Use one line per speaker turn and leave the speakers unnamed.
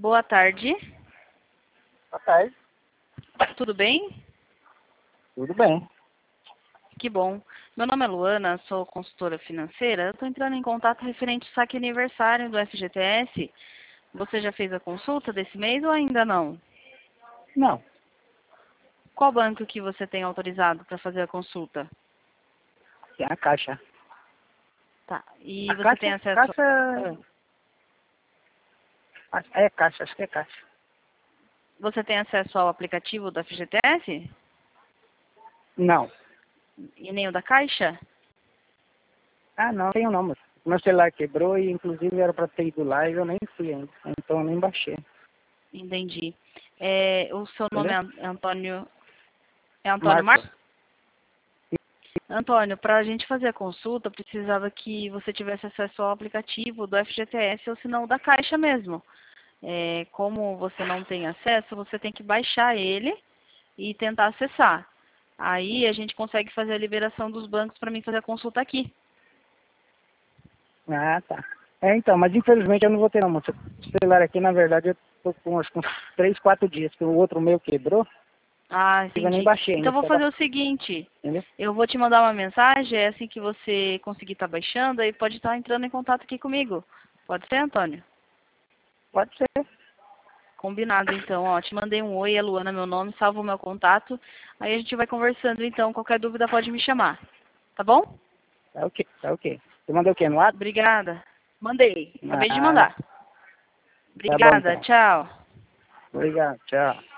Boa tarde.
Boa tarde.
Tudo bem?
Tudo bem.
Que bom. Meu nome é Luana, sou consultora financeira. Eu estou entrando em contato referente ao saque aniversário do FGTS. Você já fez a consulta desse mês ou ainda não?
Não.
Qual banco que você tem autorizado para fazer a consulta?
Tem a Caixa.
Tá. E
A
você
Caixa,
tem acesso...
Caixa... É Caixa, acho que é Caixa.
Você tem acesso ao aplicativo do FGTS?
Não.
E nem o da Caixa?
Ah, não tenho não, moço. Meu celular quebrou e inclusive era para ter ido lá e eu nem fui ainda. Então eu nem baixei.
Entendi. O seu nome
Entendeu?
é Antônio... É Antônio
Marcos.
Marcos? Antônio, para a gente fazer a consulta, precisava que você tivesse acesso ao aplicativo do FGTS ou se não o da Caixa mesmo. Como você não tem acesso, você tem que baixar ele e tentar acessar. Aí a gente consegue fazer a liberação dos bancos para mim fazer a consulta aqui.
Ah, tá. Então, mas infelizmente eu não vou ter não, moço. O celular aqui, na verdade, eu tô com acho que uns 3, 4 dias, que o outro meu quebrou.
Ah,
Eu nem
entendi.
baixei
Então
ainda.
eu vou
Só
fazer o seguinte,
entendeu?
eu vou te mandar uma mensagem, é assim que você conseguir estar baixando, aí pode estar entrando em contato aqui comigo. Pode ser, Antônio?
Pode ser.
Combinado, então, ó, te mandei um oi, é Luana meu nome, salva o meu contato, aí a gente vai conversando, então, qualquer dúvida pode me chamar, tá bom?
Tá ok, tá ok. Você mandou o quê? No WhatsApp?
Obrigada. Mandei, acabei de
Ah,
mandar.
tá bom
Obrigada,
então.
tchau.
Obrigado, tchau.